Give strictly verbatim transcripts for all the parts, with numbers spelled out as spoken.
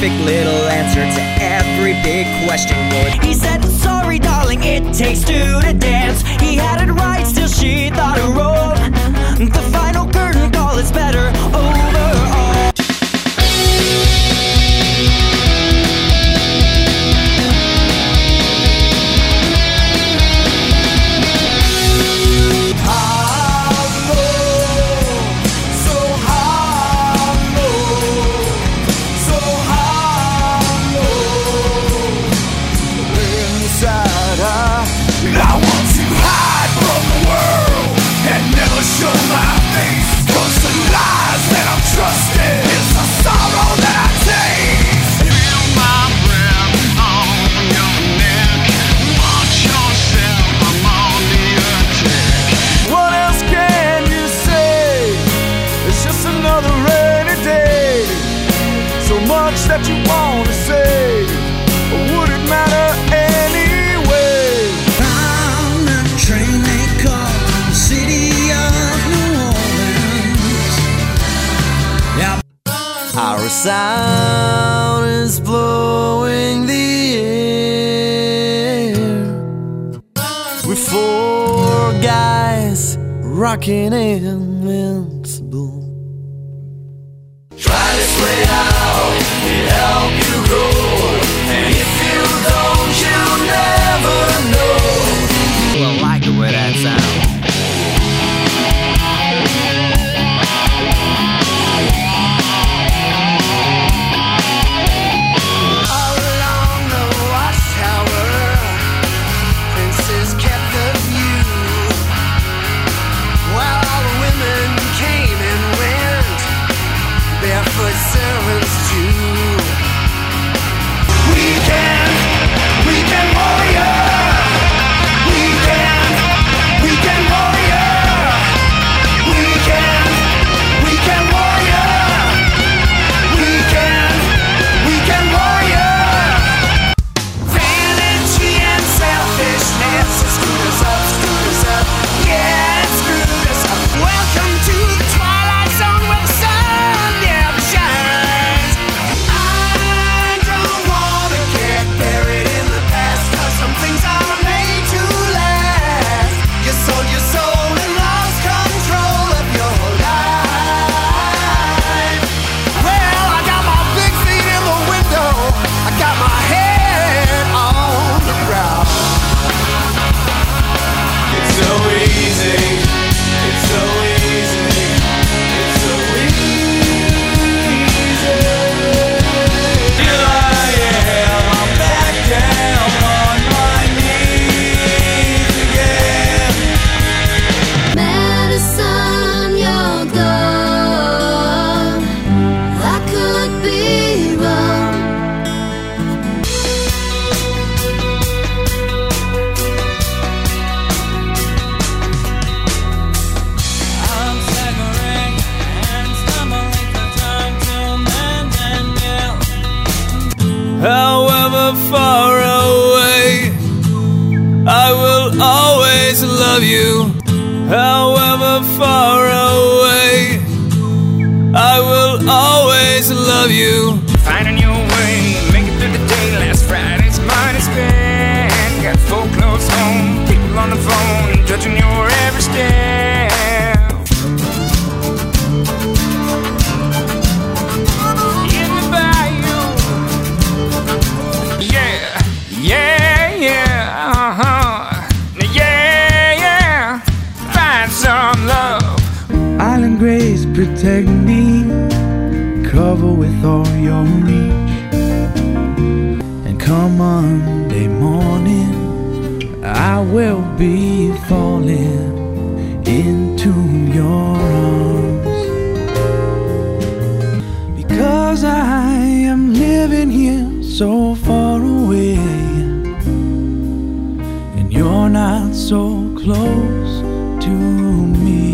perfect little answer to every big question would. He said, sorry darling, it takes two to dance. He had it right, still she thought it wrong. The final curtain call is better overall. That you want to say, or would it matter anyway? I'm the train they call the city of New Orleans. Yeah. Our sound is blowing the air. We're four guys rocking invincible. Try this way out, it help you grow. And if you don't, you'll never know. Well, I like the way that sounds. All along the watchtower, princes kept the view, while all the women came and went, barefoot servants too. We can, we can warrior. We can, we can warrior. We can, we can warrior. We can, we can warrior. Vanity and selfishness screwed us up, screwed us up. Yeah, it screwed us up. Welcome to the twilight zone where the sun never shines. I don't wanna get buried in the past, 'cause some things are made to last. You sold your soul and lost control of your life. Well, I got my big feet in the window, I got my head on the ground. It's so easy, it's so easy, it's so easy. Here I am, I'm back down on my knees again. Medicine, you're gone. I could be wrong. I'm staggering and stumbling for time to mend and kneel. However far away, I will always love you. However far away, I will always love you. Finding your way, make it through the day. Last Friday's money spent. Got folk close home, people on the phone, judging your every step. In the bayou, yeah, yeah, yeah, uh-huh, yeah, yeah. Find some love. Island grace, protect me, cover with all your reach. And come Monday morning, I will be falling into your arms. Because I am living here so far away, and you're not so close to me.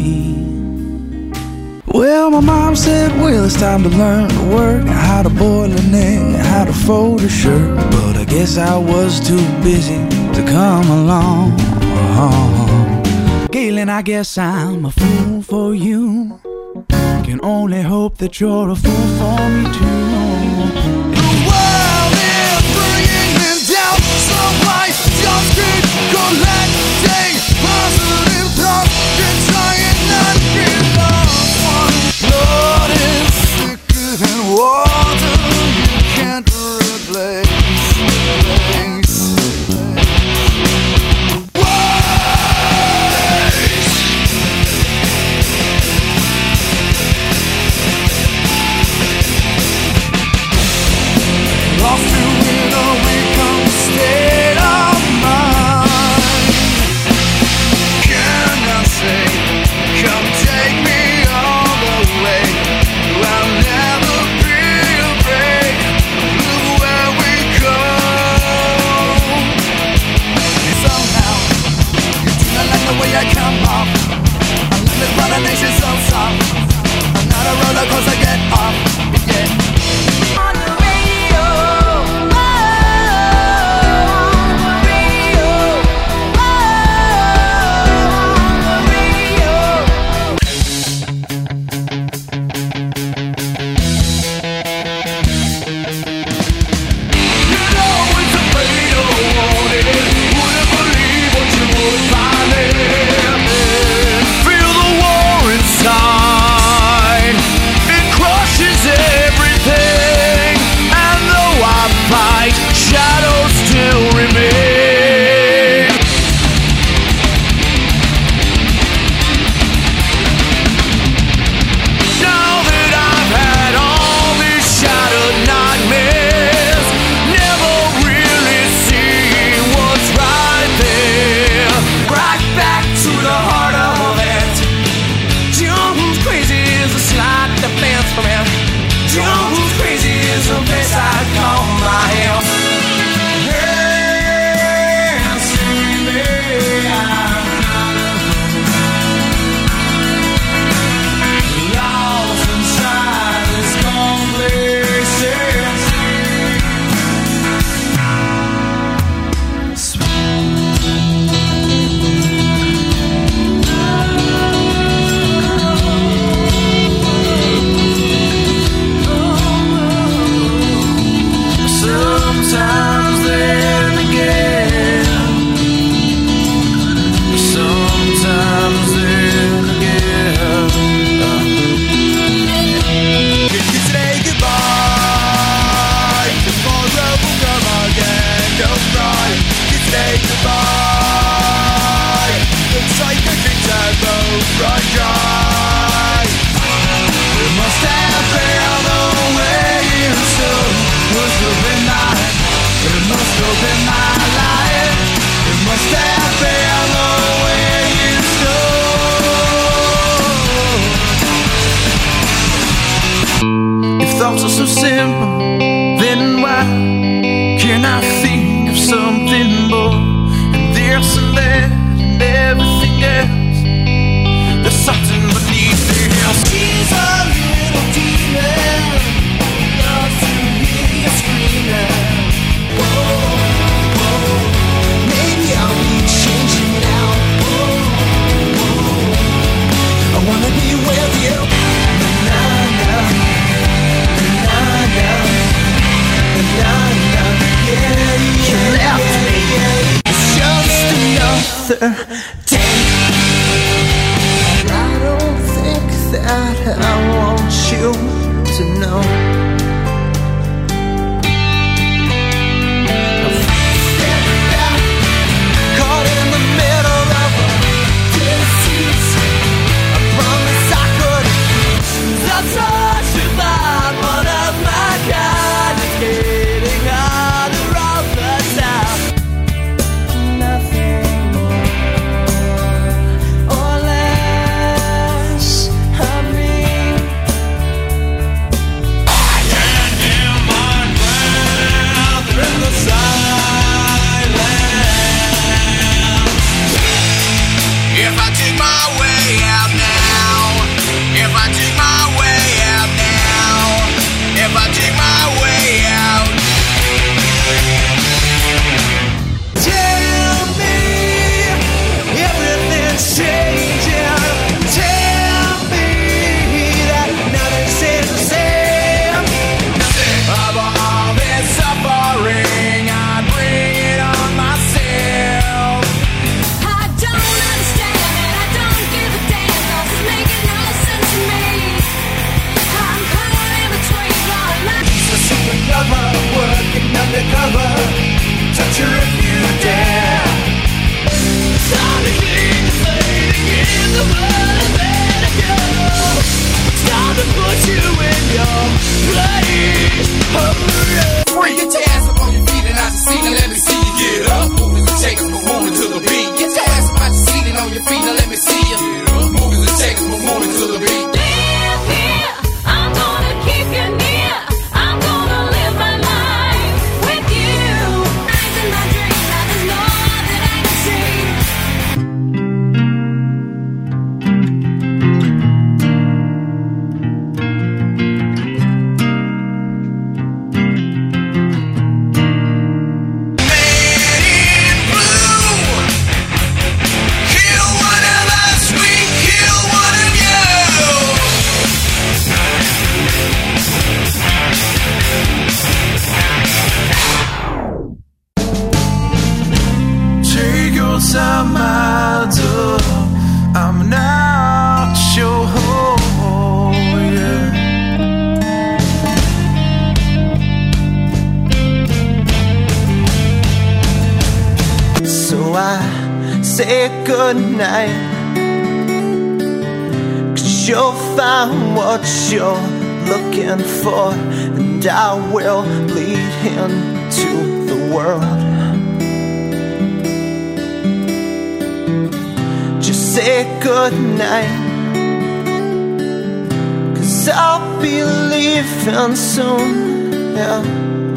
Well, my mom said, well, it's time to learn to work, how to boil an egg, how to fold a shirt. But I guess I was too busy to come along. Galen, I guess I'm a fool for you. Can only hope that you're a fool for me too. Collecting positive thoughts and trying not to be lost one. Blood is thicker than water, you can't replace. Lost you in a weak state of mind. Can I say, come take me all the way? I'll never be afraid of where we go. Somehow, you do not like the way I come off. I'm living by the nation so soft. I'm not a roller coaster, get off, yeah. Thoughts are so simple, then why can't I think of something more? And this and that and everything else, there's something beneath the house. She's a little demon, loves to hear you screaming. Whoa, whoa, maybe I'll be changing now. Whoa, whoa, I wanna be with you. You left me. It's just another day. I don't think that I want you to know. Stepping back, caught in the middle of a dispute. I promise I could. I thought you thought one of my kind is getting harder all the time. Nothing more or less of me. to you. Movies and takes from morning to the beat. Live here, I'm gonna keep you near. I'm gonna live my life with you. Eyes in my dreams, now there's more that I can see. Take your time, my dove. I'm not sure. Yeah. So I say goodnight, 'cause you'll find what you're looking for, and I will bleed into the world. Just say goodnight, 'cause I'll be leaving soon, yeah.